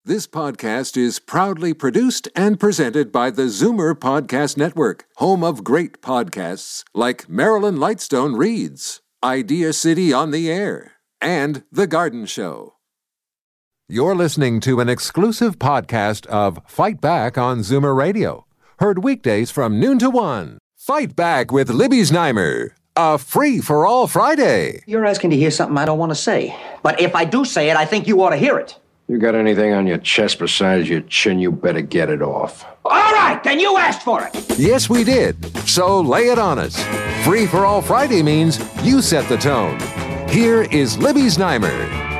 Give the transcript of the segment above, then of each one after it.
This podcast is proudly produced and presented by the Zoomer Podcast Network, home of great podcasts like Marilyn Lightstone Reads, Idea City on the Air, and The Garden Show. You're listening to an exclusive podcast of Fight Back on Zoomer Radio. Heard weekdays from noon to 1. Fight Back with Libby Znaimer. A free-for-all Friday. You're asking to hear something I don't want to say. But if I do say it, I think you ought to hear it. You got anything on your chest besides your chin, you better get it off. All right, then you asked for it. Yes, we did. So lay it on us. Free-for-all Friday means you set the tone. Here is Libby Znaimer.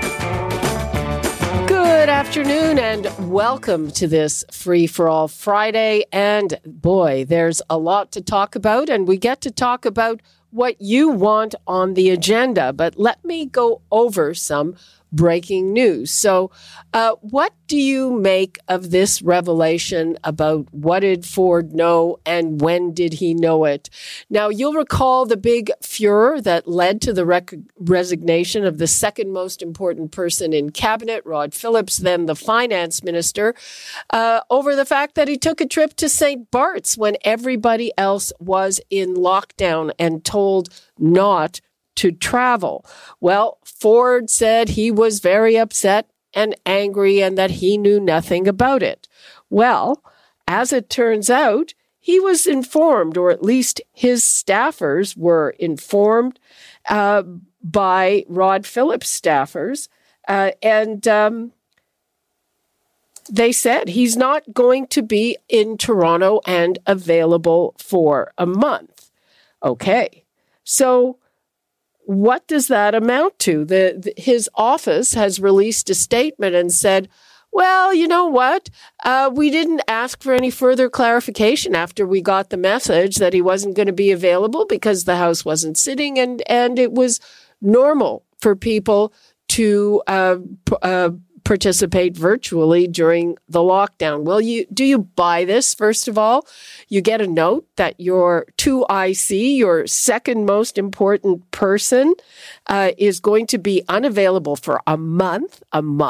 Good afternoon and welcome to this Free-for-all Friday. And boy, there's a lot to talk about, and we get to talk about what you want on the agenda. But let me go over some breaking news. So what do you make of this revelation about what did Ford know and when did he know it? Now, you'll recall the big furor that led to the resignation of the second most important person in cabinet, Rod Phillips, then the finance minister, over the fact that he took a trip to St. Bart's when everybody else was in lockdown and told not to travel. Well, Ford said he was very upset and angry and that he knew nothing about it. Well, as it turns out, he was informed, or at least his staffers were informed by Rod Phillips' staffers, and they said he's not going to be in Toronto and available for a month. Okay, so what does that amount to? His office has released a statement and said, well, you know what? We didn't ask for any further clarification after we got the message that he wasn't going to be available because the House wasn't sitting and it was normal for people to participate virtually during the lockdown. Well, do you buy this? First of all, you get a note that your 2IC, your second most important person, is going to be unavailable for a month,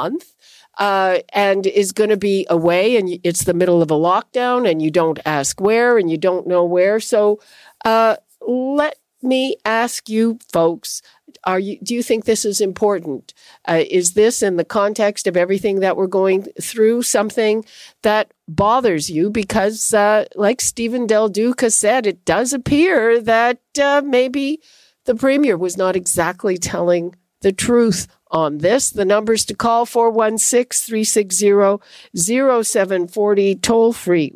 and is going to be away, and it's the middle of a lockdown, and you don't ask where, and you don't know where. So let me ask you folks, do you think this is important? Is this, in the context of everything that we're going through, something that bothers you? Because like Stephen Del Duca said, it does appear that maybe the Premier was not exactly telling the truth on this. The numbers to call, 416-360-0740, toll free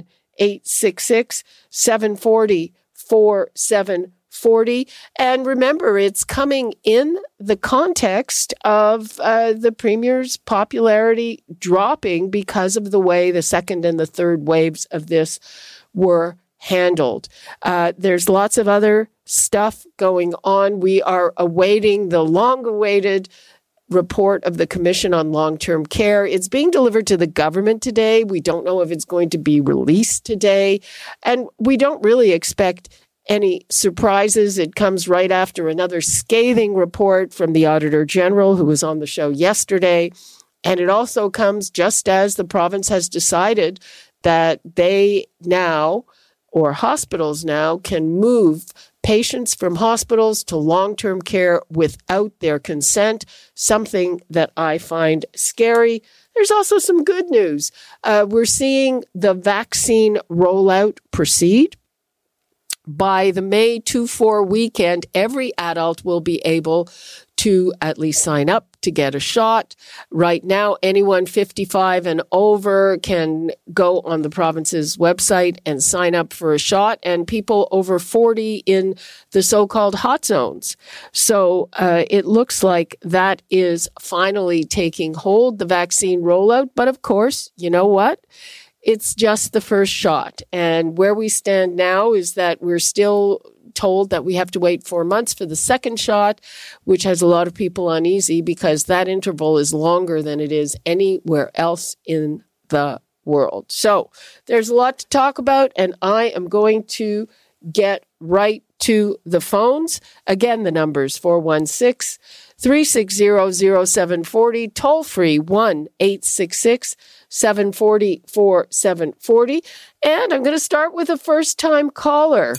1-866-740-4740. And remember, it's coming in the context of the Premier's popularity dropping because of the way the second and the third waves of this were handled. There's lots of other stuff going on. We are awaiting the long-awaited report of the Commission on Long-Term Care. It's being delivered to the government today. We don't know if it's going to be released today. And we don't really expect any surprises. It comes right after another scathing report from the Auditor General, who was on the show yesterday. And it also comes just as the province has decided that they now, or hospitals now, can move patients from hospitals to long-term care without their consent, something that I find scary. There's also some good news. We're seeing the vaccine rollout proceed. By the May 2-4 weekend, every adult will be able to at least sign up to get a shot. Right now, anyone 55 and over can go on the province's website and sign up for a shot, and people over 40 in the so-called hot zones. So it looks like that is finally taking hold, the vaccine rollout. But of course, you know what? It's just the first shot. And where we stand now is that we're still told that we have to wait 4 months for the second shot, which has a lot of people uneasy because that interval is longer than it is anywhere else in the world. So there's a lot to talk about, and I am going to get right to the phones. Again, the number's 416-360-0740, toll free 1-866-740-4740. And I'm going to start with a first-time caller.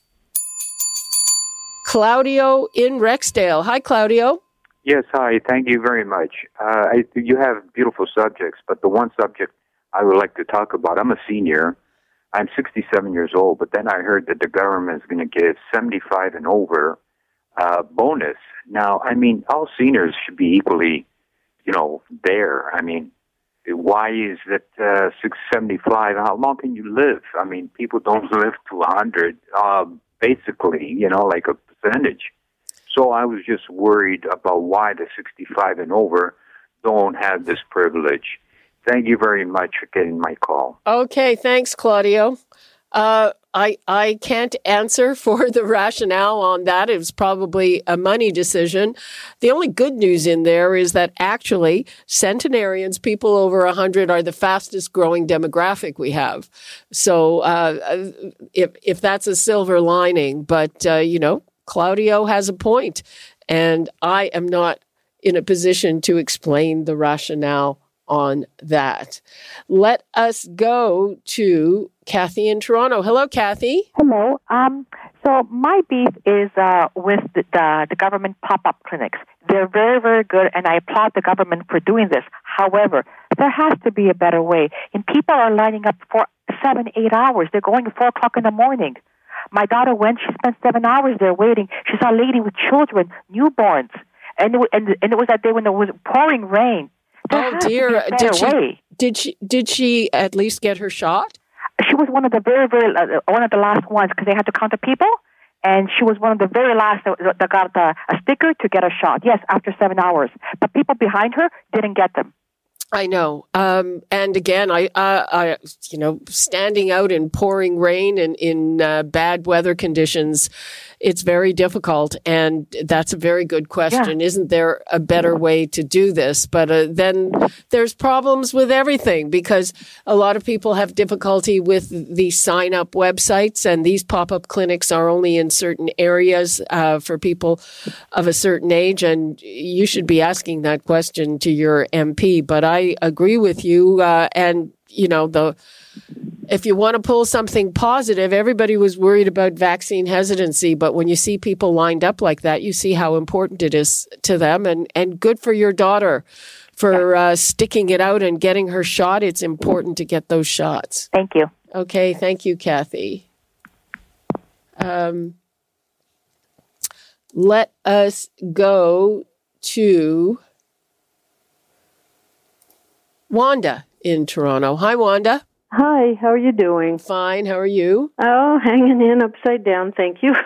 Claudio in Rexdale. Hi, Claudio. Yes, hi. Thank you very much. You have beautiful subjects, but the one subject I would like to talk about, I'm a senior. I'm 67 years old, but then I heard that the government is going to give 75 and over bonus. Now, I mean, all seniors should be equally, there. I mean, why is that 675? How long can you live? I mean, people don't live to 100, basically, like a percentage. So I was just worried about why the 65 and over don't have this privilege. Thank you very much for getting my call. Okay, thanks, Claudio. I can't answer for the rationale on that. It was probably a money decision. The only good news in there is that actually centenarians, people over 100, are the fastest growing demographic we have. So if that's a silver lining, but Claudio has a point, and I am not in a position to explain the rationale on that. Let us go to Kathy in Toronto. Hello, Kathy. Hello. So my beef is with the government pop-up clinics. They're very, very good, and I applaud the government for doing this. However, there has to be a better way. And people are lining up for 7-8 hours. They're going at 4 o'clock in the morning. My daughter went. She spent 7 hours there waiting. She saw a lady with children, newborns, and it was that day when it was pouring rain. Oh dear! Did she at least get her shot? She was one of the very one of the last ones because they had to count the people, and she was one of the very last that got a sticker to get a shot. Yes, after 7 hours, but people behind her didn't get them. I know. And again, I standing out in pouring rain and in bad weather conditions, it's very difficult. And that's a very good question. Yeah. Isn't there a better way to do this? But then there's problems with everything because a lot of people have difficulty with the sign up websites, and these pop-up clinics are only in certain areas for people of a certain age. And you should be asking that question to your MP. But I agree with you. If you want to pull something positive, everybody was worried about vaccine hesitancy. But when you see people lined up like that, you see how important it is to them. And good for your daughter for sticking it out and getting her shot. It's important to get those shots. Thank you. Okay. Thank you, Kathy. Let us go to Wanda in Toronto. Hi, Wanda. Hi, how are you doing? Fine, how are you? Oh, hanging in upside down, thank you.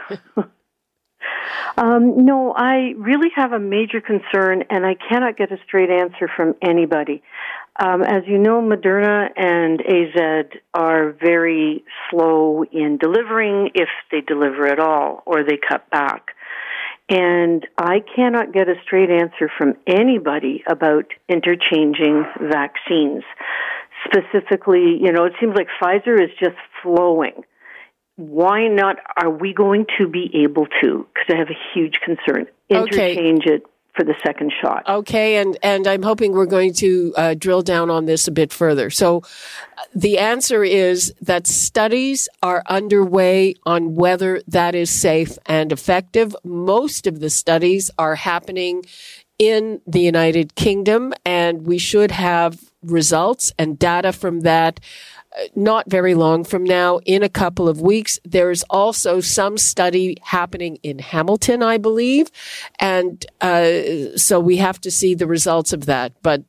No, I really have a major concern, and I cannot get a straight answer from anybody. As you know, Moderna and AZ are very slow in delivering, if they deliver at all, or they cut back. And I cannot get a straight answer from anybody about interchanging vaccines. Specifically, it seems like Pfizer is just flowing. Why not are we going to be able to, because I have a huge concern, interchange it for the second shot? Okay, and I'm hoping we're going to drill down on this a bit further. So the answer is that studies are underway on whether that is safe and effective. Most of the studies are happening in the United Kingdom, and we should have results and data from that not very long from now, in a couple of weeks. There's also some study happening in Hamilton, I believe. And so we have to see the results of that. But,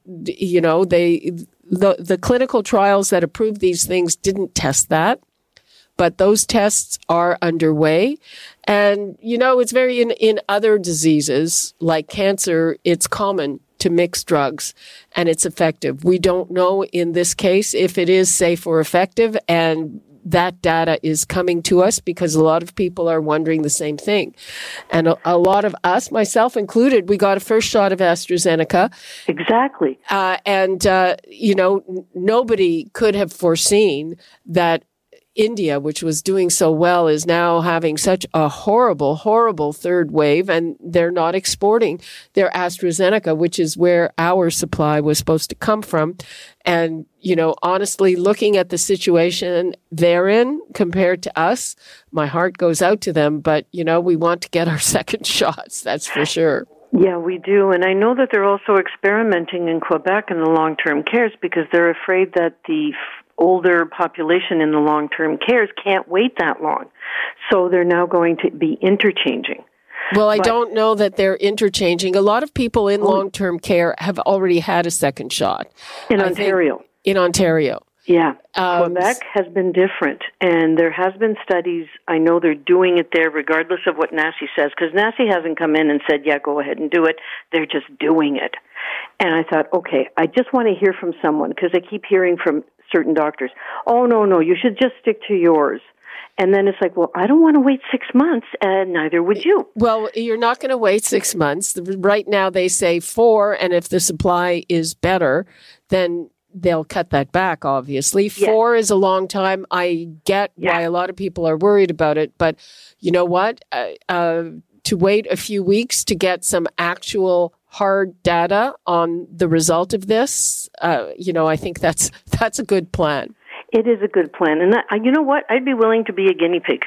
the clinical trials that approved these things didn't test that. But those tests are underway. And, it's very, in other diseases like cancer, it's common to mix drugs, and it's effective. We don't know in this case if it is safe or effective, and that data is coming to us because a lot of people are wondering the same thing. And a lot of us, myself included, we got a first shot of AstraZeneca. Exactly. Nobody could have foreseen that India, which was doing so well, is now having such a horrible, horrible third wave, and they're not exporting their AstraZeneca, which is where our supply was supposed to come from. And, honestly, looking at the situation they're in compared to us, my heart goes out to them. But, we want to get our second shots, that's for sure. Yeah, we do. And I know that they're also experimenting in Quebec in the long-term cares because they're afraid that the older population in the long-term cares can't wait that long. So they're now going to be interchanging. Well, I don't know that they're interchanging. A lot of people in long-term care have already had a second shot. In Ontario. In Ontario. Yeah. Quebec has been different, and there has been studies. I know they're doing it there regardless of what NACI says, because NACI hasn't come in and said, yeah, go ahead and do it. They're just doing it. And I thought, okay, I just want to hear from someone, because I keep hearing from certain doctors, oh, no, you should just stick to yours. And then it's like, well, I don't want to wait 6 months, and neither would you. Well, you're not going to wait 6 months. Right now they say 4, and if the supply is better, then they'll cut that back, obviously. Yes. 4 is a long time. I get why a lot of people are worried about it. But you know what? To wait a few weeks to get some actual hard data on the result of this, I think that's a good plan. It is a good plan. And you know what? I'd be willing to be a guinea pig.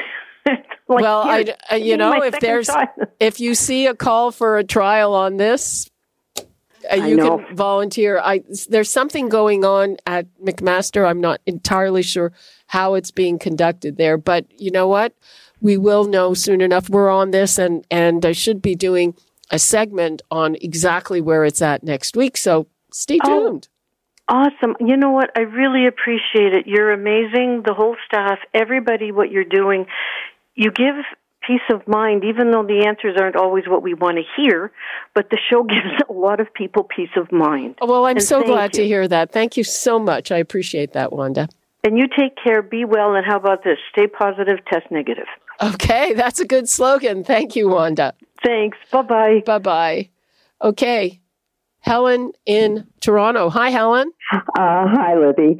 If you see a call for a trial on this, you can volunteer. There's something going on at McMaster. I'm not entirely sure how it's being conducted there, but you know what? We will know soon enough. We're on this, and I should be doing a segment on exactly where it's at next week. So stay tuned. Awesome. You know what? I really appreciate it. You're amazing. The whole staff, everybody, what you're doing. You give peace of mind, even though the answers aren't always what we want to hear, but the show gives a lot of people peace of mind. Well, I'm so glad to hear that. Thank you so much. I appreciate that, Wanda. And you take care, be well, and how about this? Stay positive, test negative. Okay, that's a good slogan. Thank you, Wanda. Thanks. Bye-bye. Bye-bye. Okay. Helen in Toronto. Hi, Helen. Hi, Libby.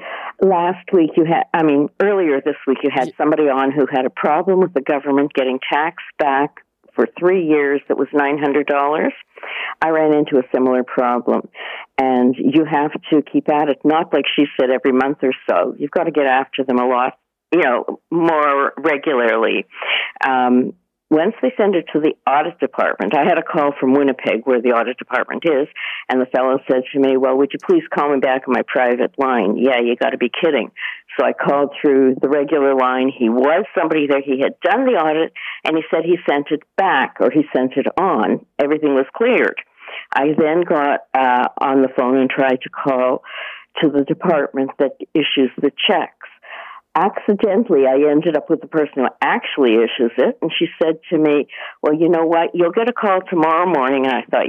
Earlier this week, you had somebody on who had a problem with the government getting tax back for 3 years that was $900. I ran into a similar problem. And you have to keep at it, not like she said every month or so. You've got to get after them a lot, more regularly. Once they send it to the audit department, I had a call from Winnipeg where the audit department is, and the fellow said to me, well, would you please call me back on my private line? Yeah, you got to be kidding. So I called through the regular line. He was somebody there. He had done the audit, and he said he sent it back, or he sent it on. Everything was cleared. I then got on the phone and tried to call to the department that issues the checks. Accidentally, I ended up with the person who actually issues it, and she said to me, well, you know what, you'll get a call tomorrow morning. And I thought,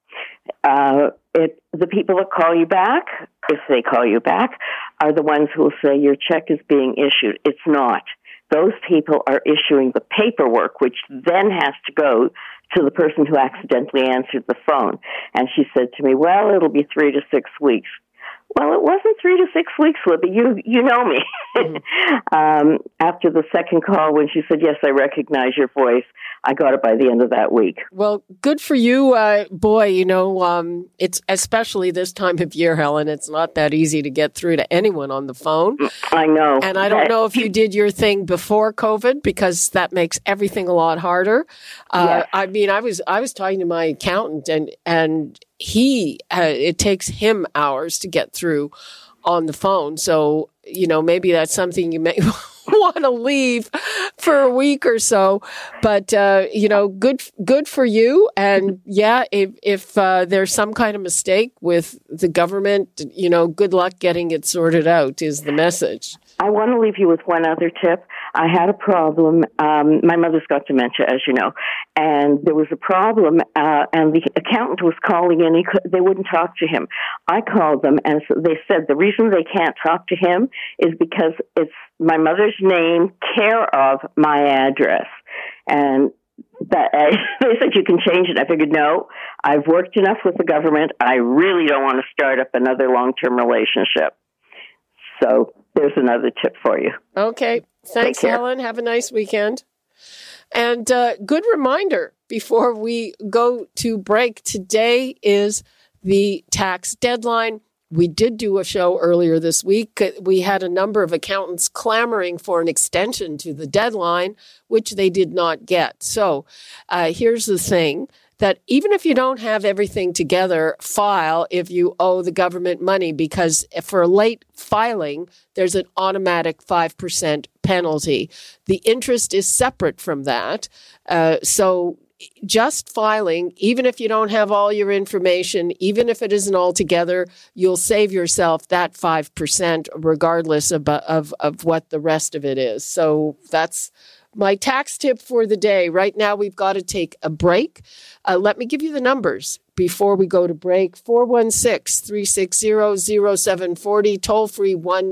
the people that call you back, if they call you back, are the ones who will say your check is being issued. It's not. Those people are issuing the paperwork, which then has to go to the person who accidentally answered the phone. And she said to me, well, it'll be 3 to 6 weeks. Well, it wasn't 3 to 6 weeks, Libby. You know me. After the second call, when she said, yes, I recognize your voice, I got it by the end of that week. Well, good for you. Boy, it's especially this time of year, Helen, it's not that easy to get through to anyone on the phone. I know. And I don't know if you did your thing before COVID, because that makes everything a lot harder. Yes. I was talking to my accountant, and it takes him hours to get through on the phone. So, maybe that's something you may want to leave for a week or so. But, good for you. And if there's some kind of mistake with the government, good luck getting it sorted out is the message. I want to leave you with one other tip. I had a problem. My mother's got dementia, as you know, and there was a problem, and the accountant was calling in. They wouldn't talk to him. I called them, and they said the reason they can't talk to him is because it's my mother's name, care of my address. And they said, you can change it. I figured, no, I've worked enough with the government. I really don't want to start up another long-term relationship. So there's another tip for you. Okay. Thanks, Helen. Have a nice weekend. And good reminder before we go to break. Today is the tax deadline. We did do a show earlier this week. We had a number of accountants clamoring for an extension to the deadline, which they did not get. So here's the thing, that even if you don't have everything together, file if you owe the government money, because for late filing, there's an automatic 5% penalty. The interest is separate from that. So just filing, even if you don't have all your information, even if it isn't all together, you'll save yourself that 5% regardless of what the rest of it is. So that's my tax tip for the day. Right now, we've got to take a break. Let me give you the numbers before we go to break. 416-360-0740, toll free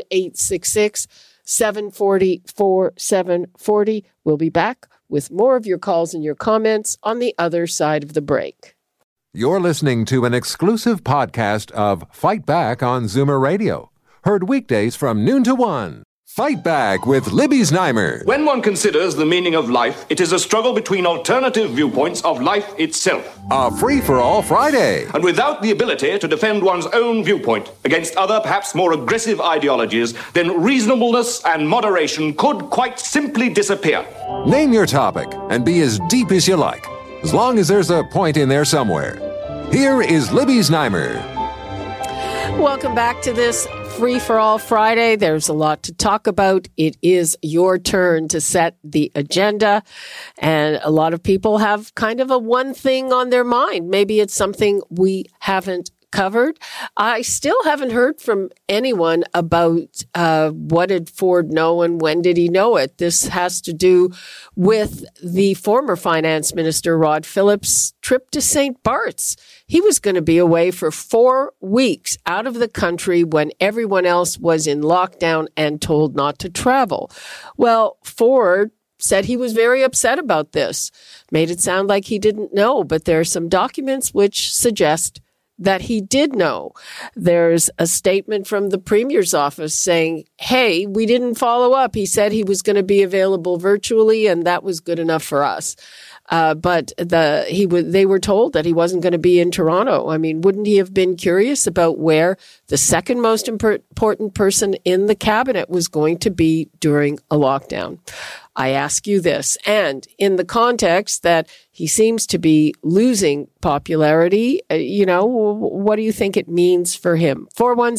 1-866-740-4740. We'll be back with more of your calls and your comments on the other side of the break. You're listening to an exclusive podcast of Fight Back on Zoomer Radio. Heard weekdays from noon to 1. Fight Back with Libby Znaimer. When one considers the meaning of life, it is a struggle between alternative viewpoints of life itself. A free-for-all Friday. And without the ability to defend one's own viewpoint against other, perhaps more aggressive ideologies, then reasonableness and moderation could quite simply disappear. Name your topic and be as deep as you like, as long as there's a point in there somewhere. Here is Libby Znaimer. Welcome back to this Free-for-All Friday. There's a lot to talk about. It is your turn to set the agenda. And a lot of people have kind of a one thing on their mind. Maybe it's something we haven't covered. I still haven't heard from anyone about what did Ford know and when did he know it. This has to do with the former finance minister, Rod Phillips' trip to St. Bart's. He was going to be away for 4 weeks out of the country when everyone else was in lockdown and told not to travel. Well, Ford said he was very upset about this, made it sound like he didn't know, but there are some documents which suggest that he did know. There's a statement from the Premier's office saying, hey, we didn't follow up. He said he was going to be available virtually, and that was good enough for us. But they were told that he wasn't going to be in Toronto. I mean, wouldn't he have been curious about where the second most important person in the cabinet was going to be during a lockdown? I ask you this, and in the context that he seems to be losing popularity, what do you think it means for him?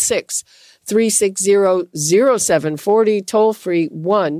416-360-0740, toll free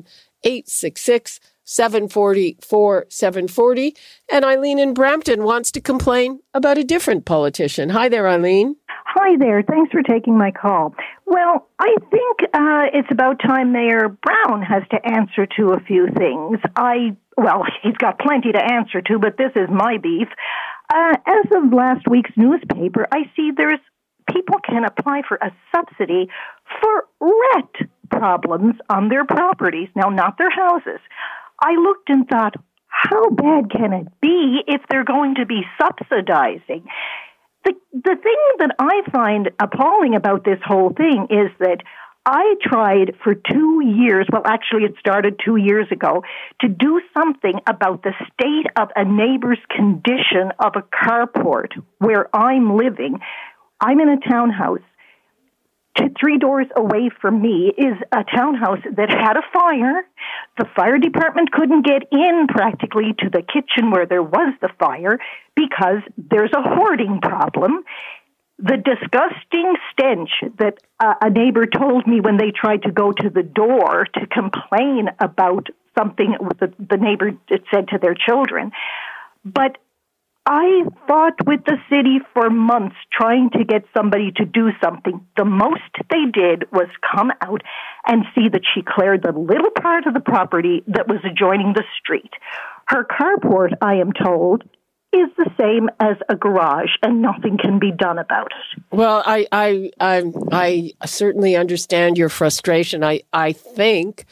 1-866-740-4740. And Eileen in Brampton wants to complain about a different politician. Hi there, Eileen. Hi there. Thanks for taking my call. Well, I think it's about time Mayor Brown has to answer to a few things. He's got plenty to answer to, but this is my beef. As of last week's newspaper, I see people can apply for a subsidy for rent problems on their properties. Now, not their houses. I looked and thought, how bad can it be if they're going to be subsidizing? The thing that I find appalling about this whole thing is that I tried for 2 years, well, actually it started 2 years ago, to do something about the state of a neighbor's condition of a carport where I'm living. I'm in a townhouse. 3 doors away from me is a townhouse that had a fire. The fire department couldn't get in practically to the kitchen where there was the fire because there's a hoarding problem. The disgusting stench that a neighbor told me when they tried to go to the door to complain about something the neighbor said to their children. But I fought with the city for months trying to get somebody to do something. The most they did was come out and see that she cleared the little part of the property that was adjoining the street. Her carport, I am told, is the same as a garage, and nothing can be done about it. Well, I certainly understand your frustration. I think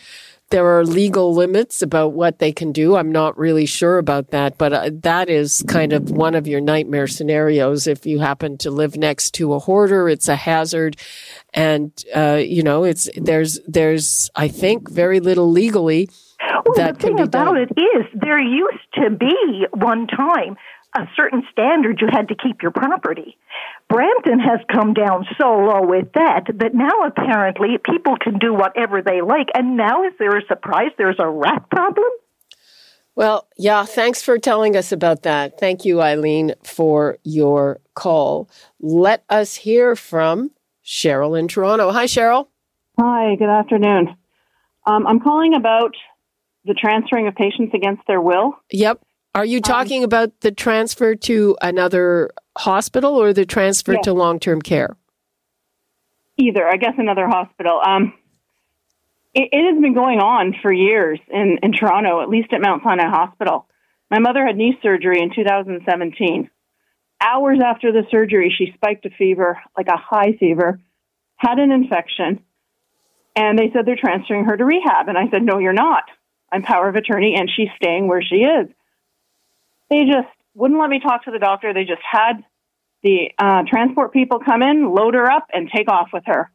there are legal limits about what they can do. I'm not really sure about that, but that is kind of one of your nightmare scenarios. If you happen to live next to a hoarder, it's a hazard. And, there's, I think, very little legally that can be done. The thing about it is there used to be one time a certain standard you had to keep your property. Brampton has come down so low with that now apparently people can do whatever they like. And now is there a surprise? There's a rat problem? Well, yeah, thanks for telling us about that. Thank you, Eileen, for your call. Let us hear from Cheryl in Toronto. Hi, Cheryl. Hi, good afternoon. I'm calling about the transferring of patients against their will. Yep. Are you talking about the transfer to another hospital or the transfer to long-term care? Either, I guess another hospital. It has been going on for years in Toronto, at least at Mount Sinai Hospital. My mother had knee surgery in 2017. Hours after the surgery, she spiked a fever, like a high fever, had an infection, and they said they're transferring her to rehab. And I said, no, you're not. I'm power of attorney, and she's staying where she is. They just wouldn't let me talk to the doctor. They just had the transport people come in, load her up, and take off with her.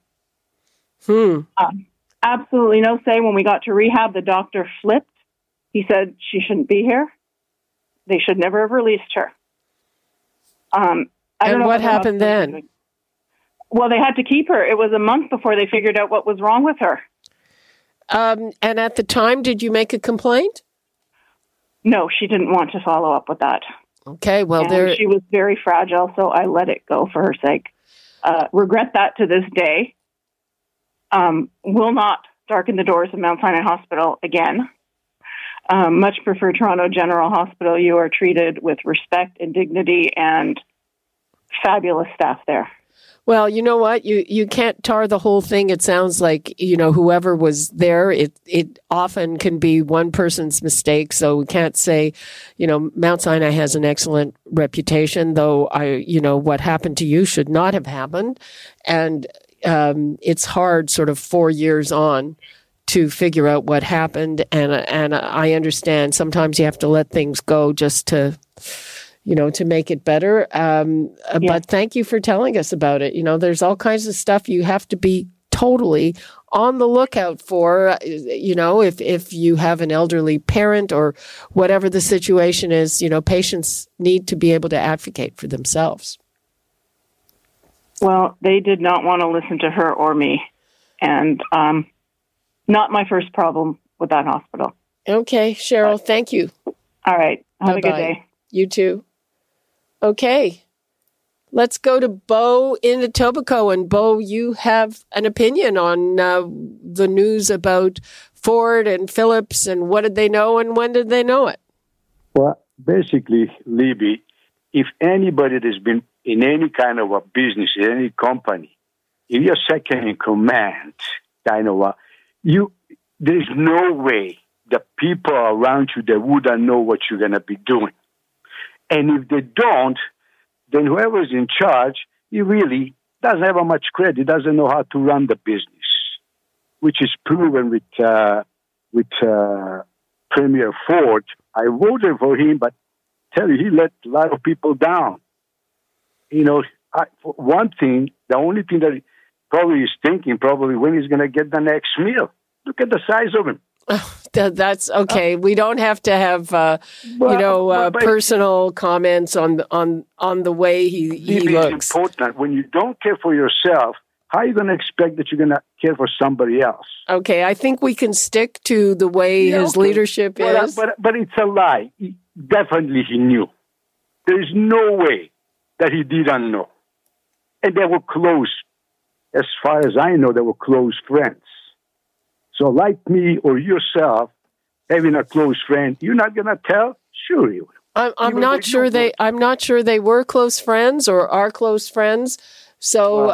Absolutely no say. When we got to rehab, the doctor flipped. He said she shouldn't be here. They should never have released her. And what happened then? Well, they had to keep her. It was a month before they figured out what was wrong with her. And at the time, did you make a complaint? No, she didn't want to follow up with that. Okay, well, she was very fragile, so I let it go for her sake. Regret that to this day. Will not darken the doors of Mount Sinai Hospital again. Much prefer Toronto General Hospital. You are treated with respect and dignity and fabulous staff there. Well, you know what? You can't tar the whole thing. It sounds like, whoever was there, it often can be one person's mistake. So we can't say, Mount Sinai has an excellent reputation, though what happened to you should not have happened. And it's hard sort of 4 years on to figure out what happened. And I understand sometimes you have to let things go just to make it better. But thank you for telling us about it. There's all kinds of stuff you have to be totally on the lookout for, if you have an elderly parent or whatever the situation is, patients need to be able to advocate for themselves. Well, they did not want to listen to her or me. And not my first problem with that hospital. Okay, Cheryl, thank you. All right. Have a good day. You too. Okay. Let's go to Bo in Etobicoke. And Bo, you have an opinion on the news about Ford and Phillips and what did they know and when did they know it? Well, basically, Libby, if anybody that's been in any kind of a business, in any company, if you're second in command, there's no way the people around you that wouldn't know what you're going to be doing. And if they don't, then whoever's in charge, he really doesn't have much credit, doesn't know how to run the business, which is proven with Premier Ford. I voted for him, but tell you, he let a lot of people down. One thing, the only thing that he probably is thinking, when he's going to get the next meal. Look at the size of him. That's okay. We don't have to have, personal comments on the way he looks. It's important. When you don't care for yourself, how are you going to expect that you're going to care for somebody else? Okay, I think we can stick to the way his leadership is. But it's a lie. Definitely he knew. There's no way that he didn't know. And they were close. As far as I know, they were close friends. So like me or yourself, having a close friend, you're not going to tell? Sure you will. I'm not sure they were close friends or are close friends. So,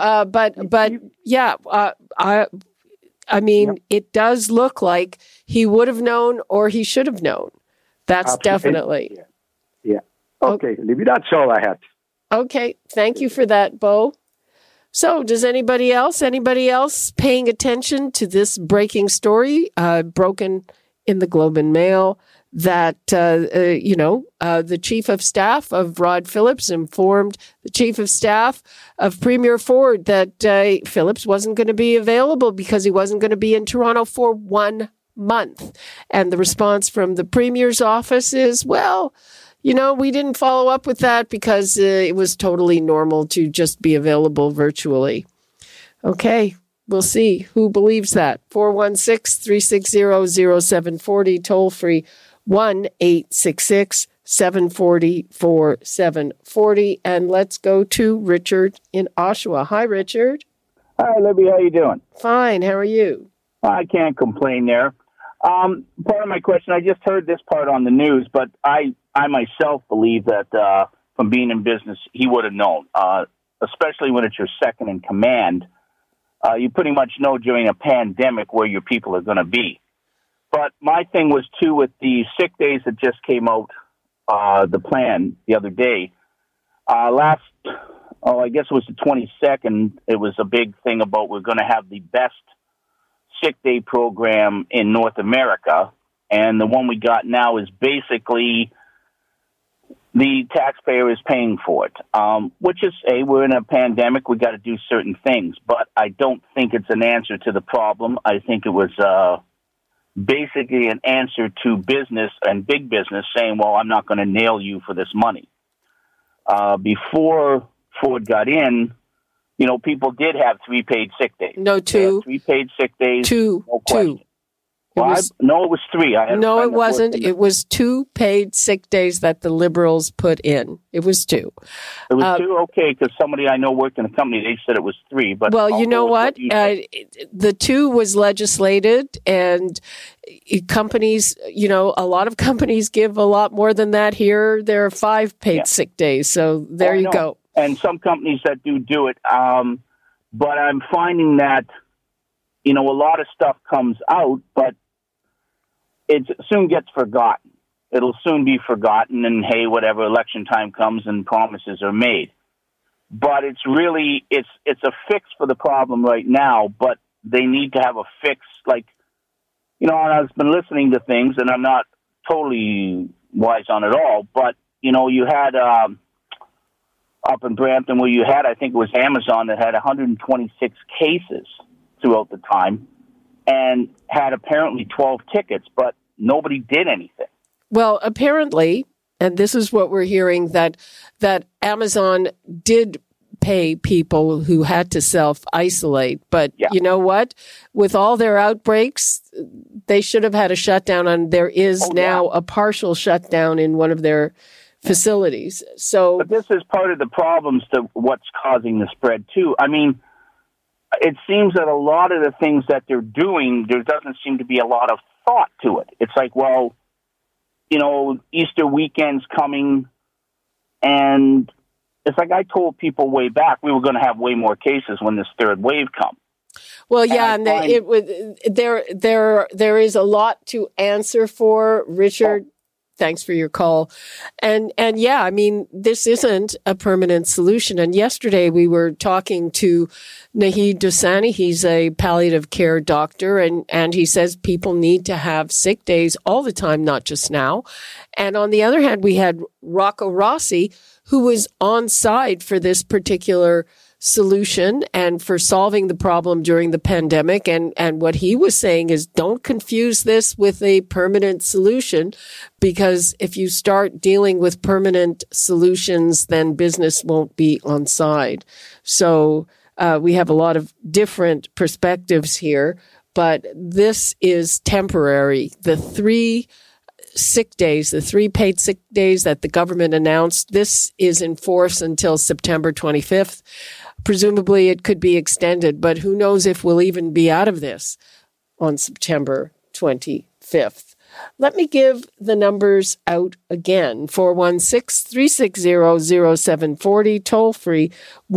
it does look like he would have known or he should have known. That's definitely. Yeah. Okay, Libby, that's all I had. Okay. Thank you for that, Bo. So does anybody else paying attention to this breaking story, broken in the Globe and Mail, that, the chief of staff of Rod Phillips informed the chief of staff of Premier Ford that Phillips wasn't going to be available because he wasn't going to be in Toronto for 1 month. And the response from the Premier's office is, well, we didn't follow up with that because it was totally normal to just be available virtually. Okay, we'll see who believes that. 416-360-0740, toll free 1-866-740-4740. And let's go to Richard in Oshawa. Hi, Richard. Hi, Libby. How you doing? Fine. How are you? I can't complain there. Part of my question, I just heard this part on the news, but I myself believe that from being in business, he would have known, especially when it's your second in command. You pretty much know during a pandemic where your people are going to be. But my thing was, too, with the sick days that just came out, the plan the other day. I guess it was the 22nd, it was a big thing about we're going to have the best sick day program in North America. And the one we got now is basically the taxpayer is paying for it, which is, we're in a pandemic, we got to do certain things. But I don't think it's an answer to the problem. I think it was basically an answer to business and big business saying, well, I'm not going to nail you for this money. Before Ford got in, people did have 3 paid sick days. No, 2. 3 paid sick days. 2. No question. 2. It was 3. No, it wasn't. It was 2 paid sick days that the Liberals put in. It was 2. It was 2? Okay, because somebody I know worked in a company, they said it was 3. But well, you know what? The 2 was legislated, and companies, a lot of companies give a lot more than that here. There are 5 paid sick days, so there you go. And some companies that do it, but I'm finding that, a lot of stuff comes out, but it soon gets forgotten. It'll soon be forgotten, and hey, whatever, election time comes and promises are made. But it's really, it's a fix for the problem right now, but they need to have a fix. Like, and I've been listening to things, and I'm not totally wise on it all, but, you had up in Brampton where you had, I think it was Amazon that had 126 cases throughout the time and had apparently 12 tickets, but nobody did anything. Well, apparently, and this is what we're hearing, that Amazon did pay people who had to self-isolate. But you know what? With all their outbreaks, they should have had a shutdown, and there is now a partial shutdown in one of their facilities. So, but this is part of the problems to what's causing the spread, too. I mean, it seems that a lot of the things that they're doing, there doesn't seem to be a lot of thought to it. It's like, well, Easter weekend's coming, and it's like I told people way back we were going to have way more cases when this third wave comes. Well, yeah, and there is a lot to answer for, Richard. Thanks for your call. And yeah, I mean, this isn't a permanent solution. And yesterday we were talking to Naheed Dosani. He's a palliative care doctor, and he says people need to have sick days all the time, not just now. And on the other hand, we had Rocco Rossi, who was on side for this particular solution and for solving the problem during the pandemic. And what he was saying is, don't confuse this with a permanent solution, because if you start dealing with permanent solutions, then business won't be on side. So we have a lot of different perspectives here, but this is temporary. The 3 sick days, the 3 paid sick days that the government announced, this is in force until September 25th. Presumably it could be extended, but who knows if we'll even be out of this on September 25th. Let me give the numbers out again. 416-360-0740, toll free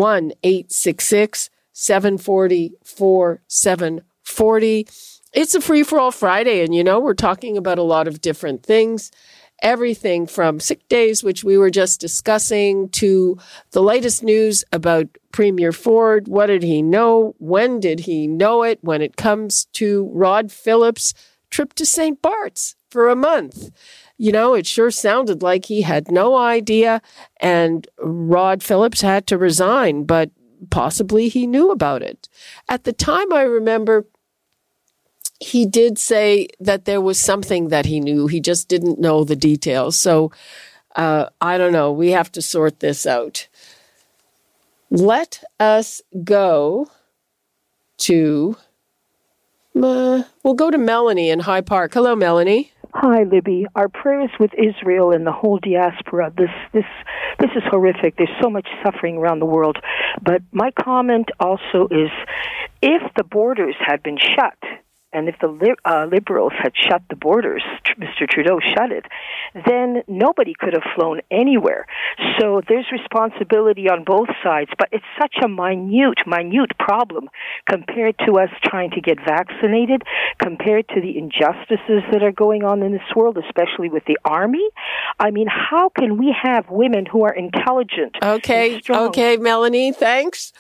1-866-740-4740. It's a free-for-all Friday, and we're talking about a lot of different things. Everything from sick days, which we were just discussing, to the latest news about Premier Ford, what did he know? When did he know it? When it comes to Rod Phillips' trip to St. Bart's for a month. You know, it sure sounded like he had no idea, and Rod Phillips had to resign, but possibly he knew about it. At the time, I remember he did say that there was something that he knew. He just didn't know the details. So, I don't know. We have to sort this out. Let us go to, we'll go to Melanie in High Park. Hello, Melanie. Hi, Libby. Our prayers with Israel and the whole diaspora. This is horrific. There's so much suffering around the world. But my comment also is, if the borders had been shut, and if the Liberals had shut the borders, Mr. Trudeau shut it, then nobody could have flown anywhere. So there's responsibility on both sides, but it's such a minute problem compared to us trying to get vaccinated, compared to the injustices that are going on in this world, especially with the army. I mean, how can we have women who are intelligent? Okay, Melanie, thanks.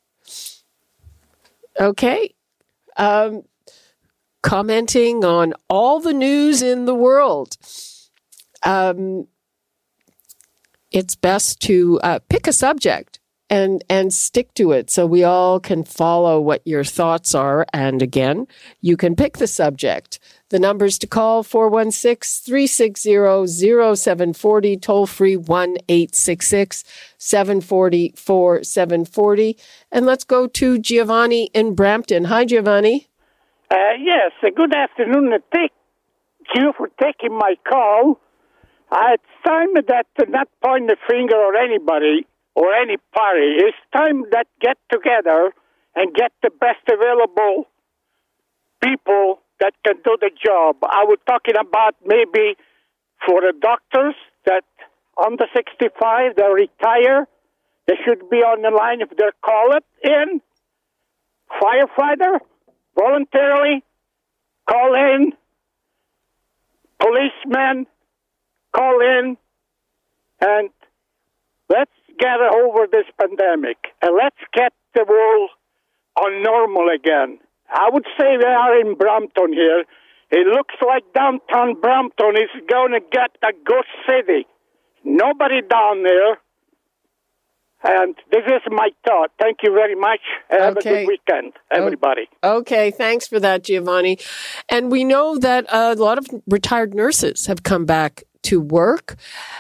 Okay. Commenting on all the news in the world. It's best to pick a subject and stick to it so we all can follow what your thoughts are. And again, you can pick the subject. The numbers to call, 416-360-0740, toll free 1-866-740-4740. And let's go to Giovanni in Brampton. Hi, Giovanni. Yes, good afternoon. Thank you for taking my call. It's time that not point the finger at anybody or any party. It's time that get together and get the best available people that can do the job. I was talking about maybe for the doctors that under 65, they retire. They should be on the line if they're called in. Firefighter, voluntarily call in. Policemen, call in. And let's get over this pandemic. And let's get the world on normal again. I would say we are in Brampton here. It looks like downtown Brampton is going to get a ghost city. Nobody down there. And this is my thought. Thank you very much. Have a good weekend, everybody. Okay, thanks for that, Giovanni. And we know that a lot of retired nurses have come back to work.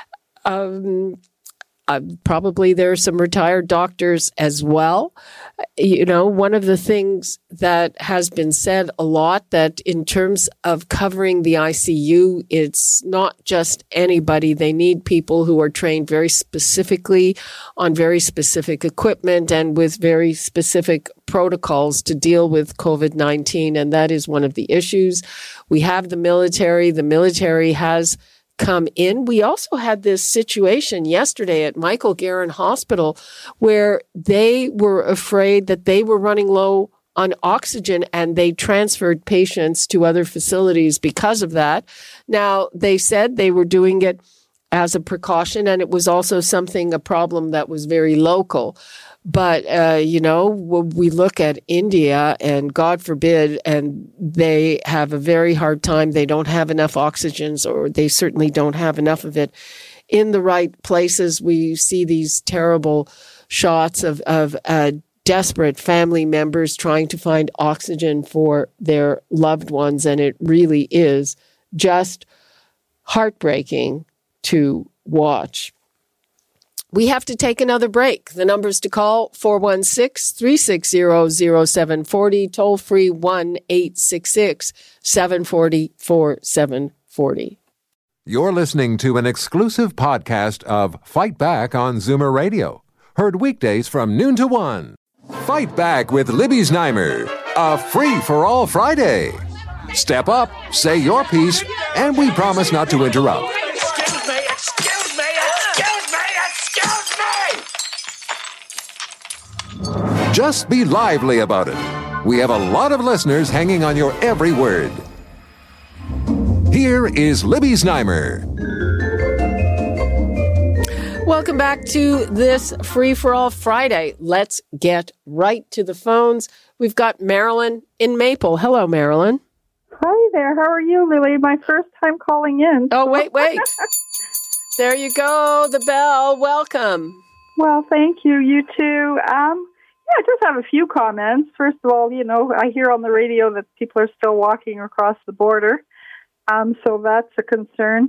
Probably there are some retired doctors as well. You know, one of the things that has been said a lot, that in terms of covering the ICU, it's not just anybody. They need people who are trained very specifically on very specific equipment and with very specific protocols to deal with COVID-19. And that is one of the issues. We have the military. The military has come in. We also had this situation yesterday at Michael Garron Hospital where they were afraid that they were running low on oxygen and they transferred patients to other facilities because of that. Now, they said they were doing it as a precaution, and it was also a problem that was very local. But, when we look at India, and God forbid, and they have a very hard time, they don't have enough oxygens, or they certainly don't have enough of it in the right places. We see these terrible shots of desperate family members trying to find oxygen for their loved ones, and it really is just heartbreaking to watch. We have to take another break. The numbers to call, 416-360-0740, toll free 1-866-740-4740. You're listening to an exclusive podcast of Fight Back on Zoomer Radio. Heard weekdays from noon to 1. Fight Back with Libby Znaimer, a free-for-all Friday. Step up, say your piece, and we promise not to interrupt. Just be lively about it. We have a lot of listeners hanging on your every word. Here is Libby Znaimer. Welcome back to this Free for All Friday. Let's get right to the phones. We've got Marilyn in Maple. Hello, Marilyn. Hi there. How are you, Lily? My first time calling in. Oh, wait. There you go. The bell. Welcome. Well, thank you. You too. I just have a few comments. First of all, I hear on the radio that people are still walking across the border. So that's a concern.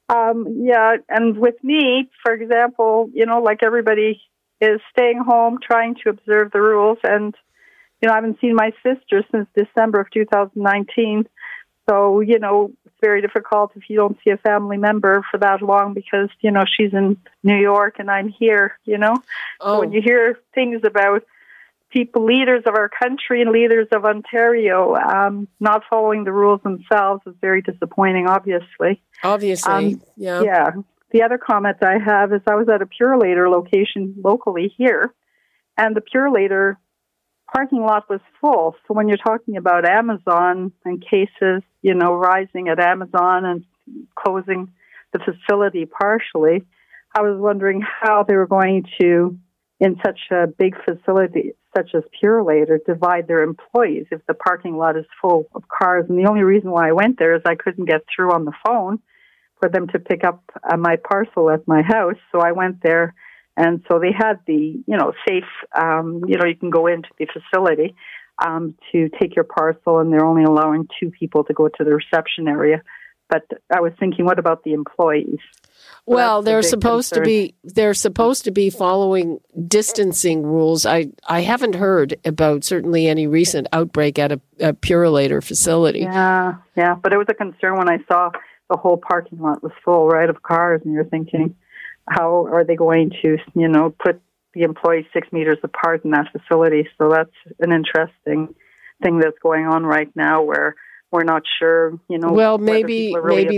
And with me, for example, like everybody is staying home, trying to observe the rules. And, I haven't seen my sister since December of 2019. So, it's very difficult if you don't see a family member for that long because, she's in New York and I'm here, So when you hear things about leaders of our country and leaders of Ontario not following the rules themselves is very disappointing, obviously. Yeah. Yeah. The other comment I have is I was at a Purolator location locally here, and the Purolator parking lot was full. So when you're talking about Amazon and cases, rising at Amazon and closing the facility partially, I was wondering how they were going to, in such a big facility such as Purolator, divide their employees if the parking lot is full of cars. And the only reason why I went there is I couldn't get through on the phone for them to pick up my parcel at my house. So I went there, and so they had the, safe, you can go into the facility to take your parcel, and they're only allowing 2 people to go to the reception area. But I was thinking, what about the employees? Well, they're supposed to be following distancing rules. I haven't heard about certainly any recent outbreak at a Purolator facility. Yeah, but it was a concern when I saw the whole parking lot was full, right, of cars, and you're thinking, how are they going to, put the employees 6 meters apart in that facility? So that's an interesting thing that's going on right now, where we're not sure, Well, maybe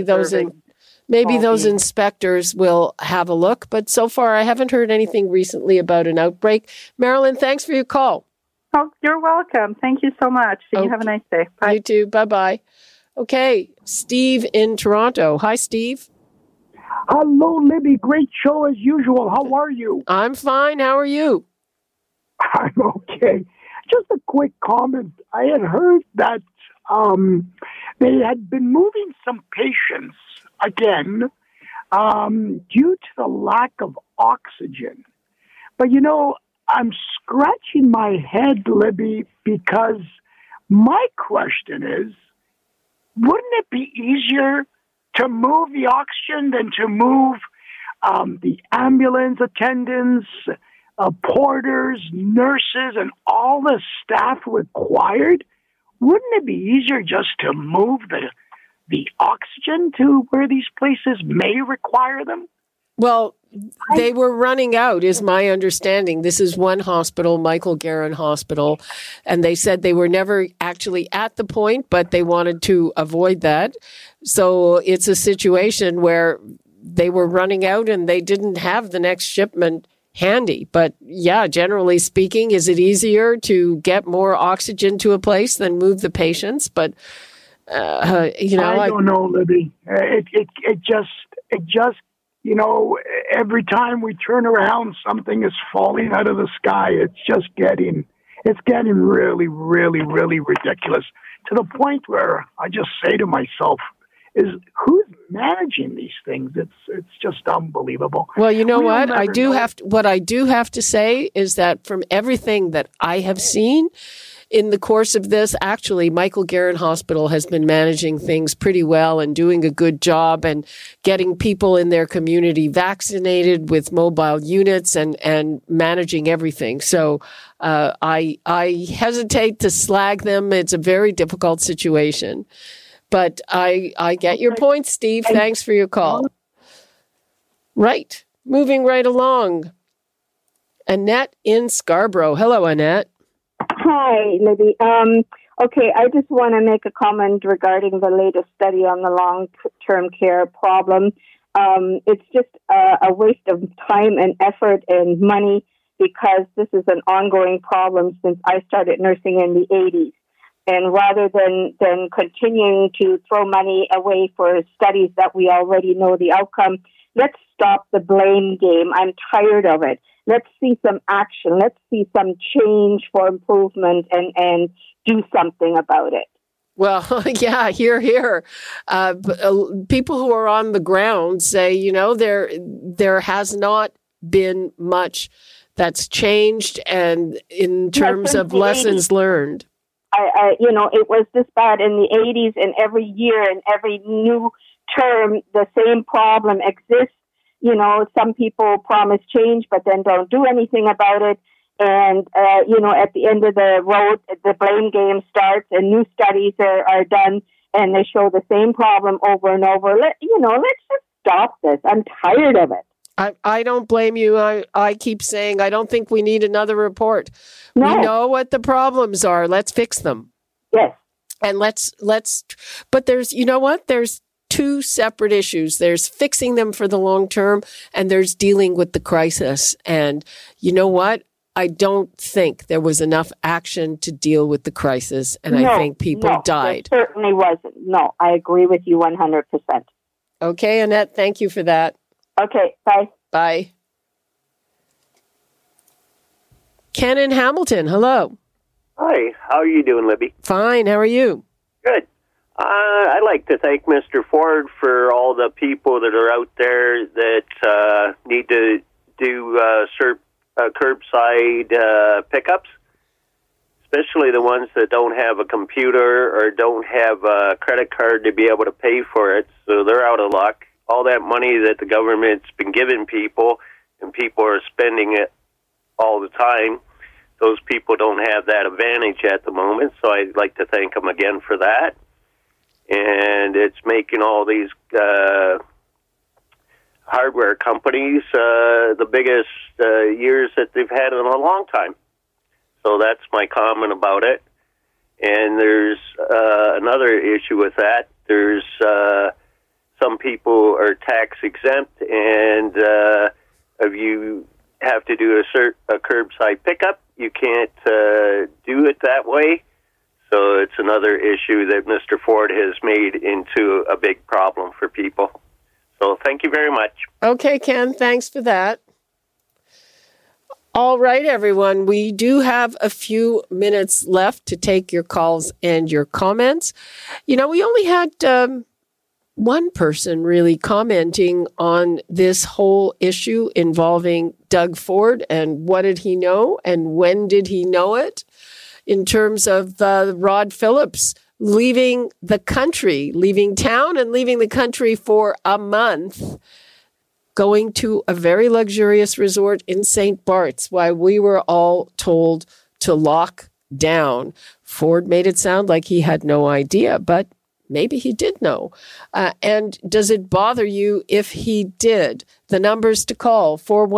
those inspectors will have a look, but so far I haven't heard anything recently about an outbreak. Marilyn, thanks for your call. Oh, you're welcome. Thank you so much. And you have a nice day. Bye. You too. Bye-bye. Okay, Steve in Toronto. Hi, Steve. Hello, Libby. Great show as usual. How are you? I'm fine. How are you? I'm okay. Just a quick comment. I had heard that they had been moving some patients again due to the lack of oxygen. But, I'm scratching my head, Libby, because my question is, wouldn't it be easier to move the oxygen than to move the ambulance attendants, porters, nurses, and all the staff required? Wouldn't it be easier just to move the oxygen to where these places may require them? Well, they were running out, is my understanding. This is one hospital, Michael Garron Hospital, and they said they were never actually at the point, but they wanted to avoid that. So it's a situation where they were running out and they didn't have the next shipment handy. But yeah, generally speaking, is it easier to get more oxygen to a place than move the patients? But I don't know, Libby. It just every time we turn around, something is falling out of the sky. It's getting really, really, really ridiculous, to the point where I just say to myself, who's managing these things? It's just unbelievable. Well, you know what? I do have to say is that from everything that I have seen in the course of this, actually, Michael Garron Hospital has been managing things pretty well and doing a good job and getting people in their community vaccinated with mobile units and managing everything. So I hesitate to slag them. It's a very difficult situation. But I get your point, Steve. Thanks for your call. Right. Moving right along. Annette in Scarborough. Hello, Annette. Hi, Libby. Okay, I just want to make a comment regarding the latest study on the long-term care problem. It's just a waste of time and effort and money because this is an ongoing problem since I started nursing in the 80s. And rather than continuing to throw money away for studies that we already know the outcome, let's stop the blame game. I'm tired of it. Let's see some action. Let's see some change for improvement and do something about it. Well, yeah, here. People who are on the ground say, there has not been much that's changed, and in terms of lessons learned. It was this bad in the 80s, and every year and every new term, the same problem exists. Some people promise change, but then don't do anything about it. And, at the end of the road, the blame game starts and new studies are done and they show the same problem over and over. Let's just stop this. I'm tired of it. I don't blame you. I keep saying I don't think we need another report. No. We know what the problems are. Let's fix them. Yes. And but there's two separate issues. There's fixing them for the long term, and there's dealing with the crisis. And you know what? I don't think there was enough action to deal with the crisis, and I think people died. There certainly wasn't. No, I agree with you 100%. Okay, Annette, thank you for that. Okay, bye. Bye. Ken in Hamilton, hello. Hi, how are you doing, Libby? Fine, how are you? Good. I'd like to thank Mr. Ford for all the people that are out there that need to do curbside pickups, especially the ones that don't have a computer or don't have a credit card to be able to pay for it, so they're out of luck. All that money that the government's been giving people, and people are spending it all the time, those people don't have that advantage at the moment, so I'd like to thank them again for that. And it's making all these hardware companies the biggest years that they've had in a long time. So that's my comment about it. And there's another issue with that. There's some people are tax exempt, and if you have to do a curbside pickup, you can't do it that way. So it's another issue that Mr. Ford has made into a big problem for people. So thank you very much. Okay, Ken, thanks for that. All right, everyone. We do have a few minutes left to take your calls and your comments. We only had one person really commenting on this whole issue involving Doug Ford and what did he know and when did he know it, in terms of Rod Phillips leaving town and leaving the country for a month, going to a very luxurious resort in St. Bart's while we were all told to lock down. Ford made it sound like he had no idea, but maybe he did know. And does it bother you if he did? The numbers to call,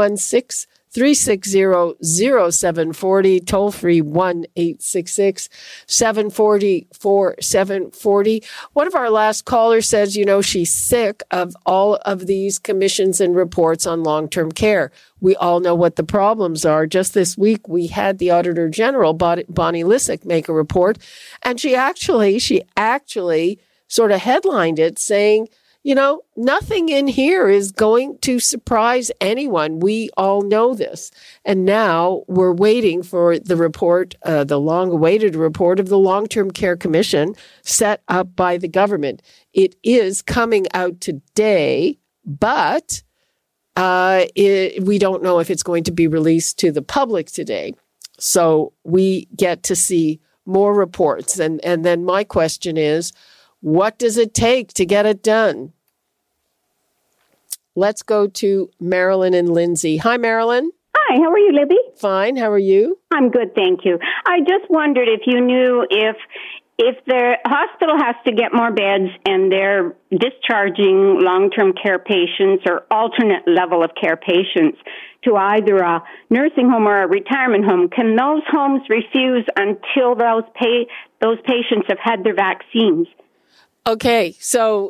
416-360-0740, toll free 1-866-740-4740. One of our last callers says, she's sick of all of these commissions and reports on long-term care. We all know what the problems are. Just this week, we had the Auditor General, Bonnie Lysyk, make a report, and she actually sort of headlined it saying, nothing in here is going to surprise anyone. We all know this. And now we're waiting for the report, the long-awaited report of the Long-Term Care Commission set up by the government. It is coming out today, but we don't know if it's going to be released to the public today. So we get to see more reports. And then my question is, what does it take to get it done? Let's go to Marilyn and Lindsay. Hi, Marilyn. Hi, how are you, Libby? Fine, how are you? I'm good, thank you. I just wondered if you knew if the hospital has to get more beds and they're discharging long-term care patients or alternate level of care patients to either a nursing home or a retirement home, can those homes refuse until those patients have had their vaccines? Okay, so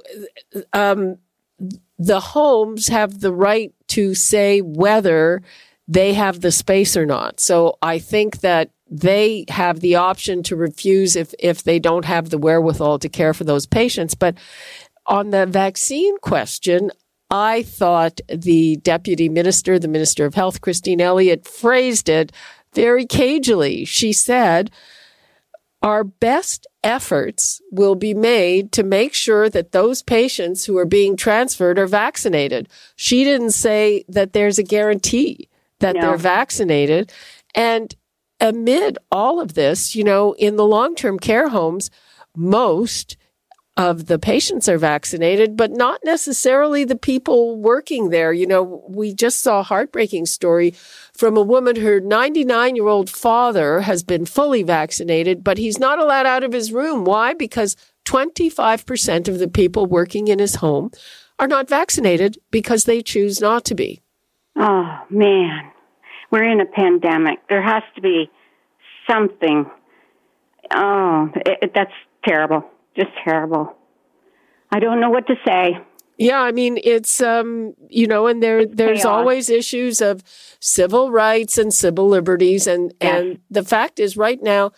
the homes have the right to say whether they have the space or not. So I think that they have the option to refuse if they don't have the wherewithal to care for those patients. But on the vaccine question, I thought the deputy minister, the Minister of Health, Christine Elliott, phrased it very cagily. She said, our best efforts will be made to make sure that those patients who are being transferred are vaccinated. She didn't say that there's a guarantee that they're vaccinated. And amid all of this, in the long-term care homes, most of the patients are vaccinated, but not necessarily the people working there. We just saw a heartbreaking story from a woman, her 99-year-old father has been fully vaccinated, but he's not allowed out of his room. Why? Because 25% of the people working in his home are not vaccinated because they choose not to be. Oh, man. We're in a pandemic. There has to be something. Oh, that's terrible. Just terrible. I don't know what to say. Yeah, I mean, it's, and there's always issues of civil rights and civil liberties. And the fact is right now,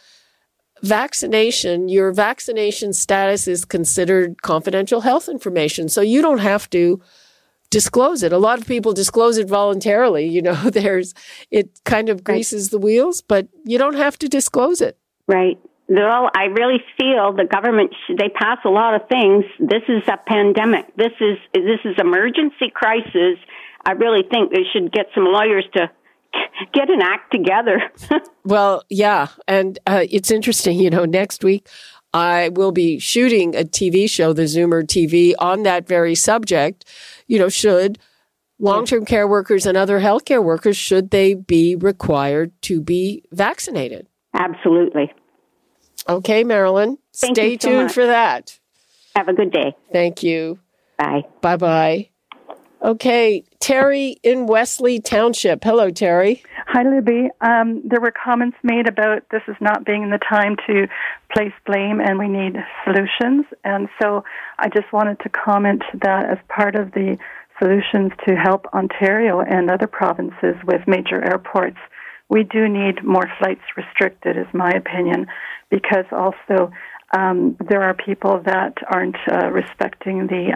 your vaccination status is considered confidential health information. So you don't have to disclose it. A lot of people disclose it voluntarily. It kind of greases the wheels, but you don't have to disclose it. Right. No, I really feel the government, they pass a lot of things. This is a pandemic. This is emergency crisis. I really think they should get some lawyers to get an act together. Well, yeah. And it's interesting, next week I will be shooting a TV show, the Zoomer TV, on that very subject. Should long-term care workers and other healthcare workers, should they be required to be vaccinated? Absolutely. Okay, Marilyn. Stay tuned for that. Have a good day. Thank you. Bye. Bye-bye. Okay, Terry in Wesley Township. Hello, Terry. Hi, Libby. There were comments made about this is not being the time to place blame and we need solutions. And so I just wanted to comment that as part of the solutions to help Ontario and other provinces with major airports, we do need more flights restricted, is my opinion, because also there are people that aren't respecting the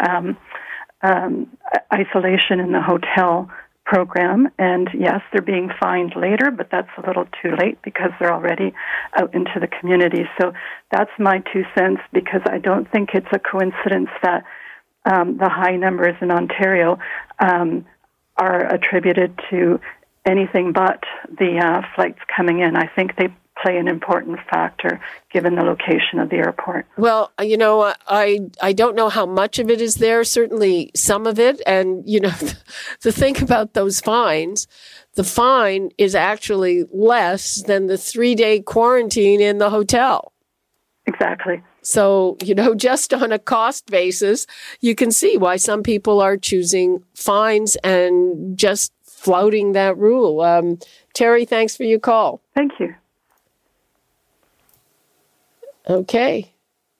isolation in the hotel program. And yes, they're being fined later, but that's a little too late because they're already out into the community. So that's my 2 cents, because I don't think it's a coincidence that the high numbers in Ontario are attributed to anything but the flights coming in. I think they play an important factor given the location of the airport. Well, I don't know how much of it is there, certainly some of it. And, the thing about those fines, the fine is actually less than the 3-day quarantine in the hotel. Exactly. So, just on a cost basis, you can see why some people are choosing fines and just flouting that rule. Terry, thanks for your call. Thank you. Okay.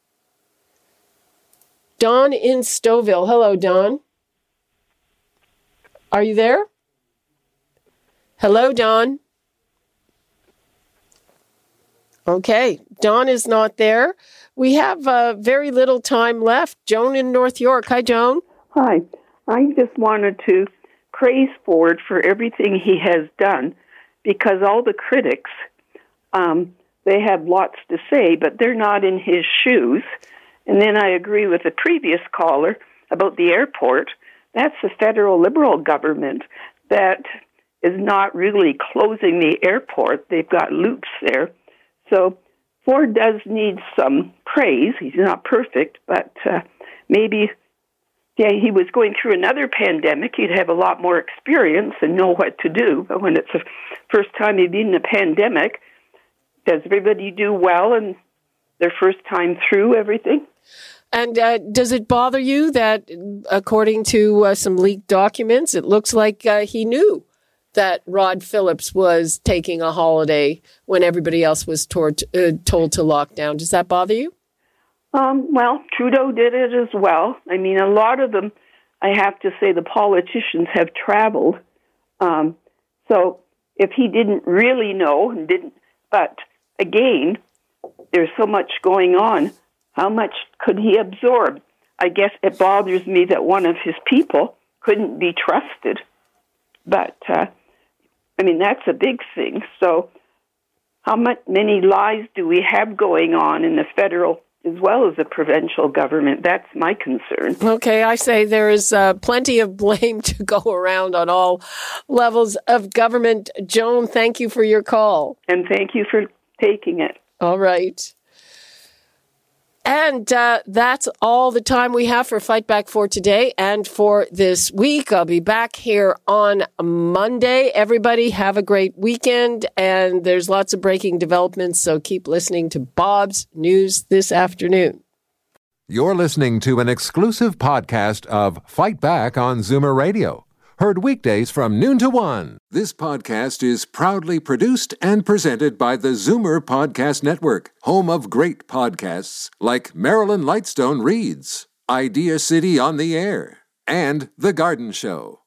Don in Stouffville. Hello, Don. Are you there? Hello, Don. Okay. Don is not there. We have very little time left. Joan in North York. Hi, Joan. Hi. I just wanted to praise Ford for everything he has done, because all the critics, they have lots to say, but they're not in his shoes. And then I agree with the previous caller about the airport. That's the federal Liberal government that is not really closing the airport. They've got loops there. So Ford does need some praise. He's not perfect, but maybe he was going through another pandemic. He'd have a lot more experience and know what to do. But when it's the first time he'd been in a pandemic, does everybody do well in their first time through everything? And does it bother you that, according to some leaked documents, it looks like he knew that Rod Phillips was taking a holiday when everybody else was told to lock down? Does that bother you? Well, Trudeau did it as well. I mean, a lot of them, I have to say, the politicians have traveled. So if he didn't really know, but again, there's so much going on. How much could he absorb? I guess it bothers me that one of his people couldn't be trusted. But, that's a big thing. So how many lies do we have going on in the federal as well as the provincial government? That's my concern. Okay, I say there is plenty of blame to go around on all levels of government. Joan, thank you for your call. And thank you for taking it. All right. And that's all the time we have for Fight Back for today and for this week. I'll be back here on Monday. Everybody have a great weekend. And there's lots of breaking developments, so keep listening to Bob's News this afternoon. You're listening to an exclusive podcast of Fight Back on Zoomer Radio. Heard weekdays from noon to 1. This podcast is proudly produced and presented by the Zoomer Podcast Network, home of great podcasts like Marilyn Lightstone Reads, Idea City on the Air, and The Garden Show.